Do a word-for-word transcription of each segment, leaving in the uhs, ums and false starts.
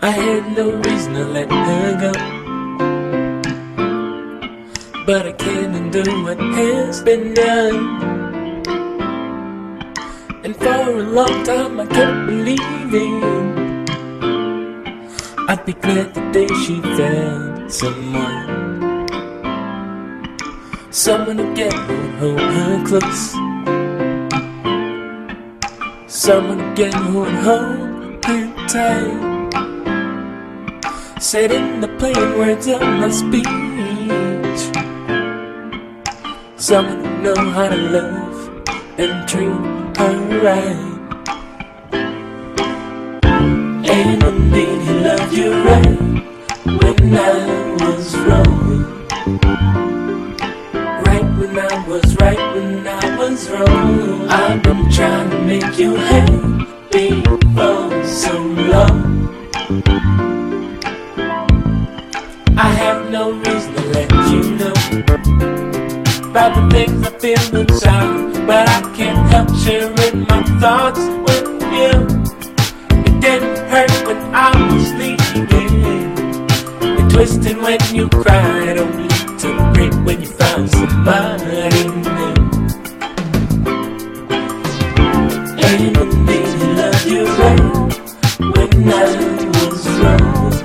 I had no reason to let her go, but I can't undo what has been done. And for a long time I kept believing I'd be glad the day she found someone, someone to get her, hold her close, someone again who would hold her tight, said in the plain words of my speech, someone who know how to love and treat her right. And indeed he loved you right when I was wrong, right when I was right when I was wrong. I've been trying to make you happy for so long. I have no reason to let you know about the things I feel inside, but I can't help sharing my thoughts with you. It didn't hurt when I was leaving, it twisted when you cried, only to break when you found somebody new. And indeed he loved you right when I was wrong,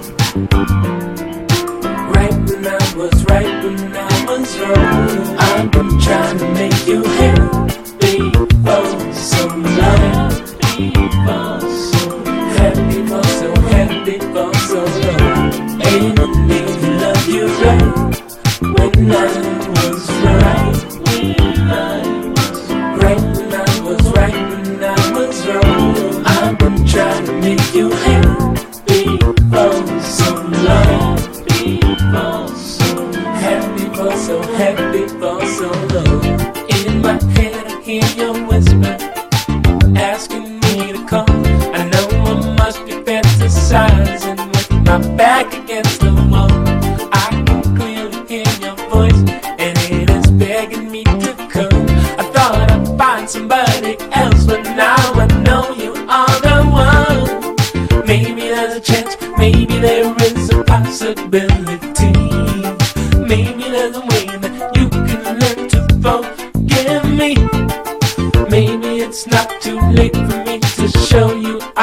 was right when I was wrong. I've been trying to make you happy for so long, happy for so, happy for so, happy for so long. Ain't no need to love you right when I was right, when I was right, when I was right, when I was wrong. I've been trying to make you happy for so long, happy for so, happy for so, happy for so long. In my head I hear your whisper asking me to come. I know I must be fantasizing with my back against the wall. I can clearly hear your voice and it is begging me to come. I thought I'd find somebody else, but now I know you are the one. Maybe there's a chance, maybe there is a possibility. Maybe there's a way that you can learn to forgive me. Maybe it's not too late for me to show you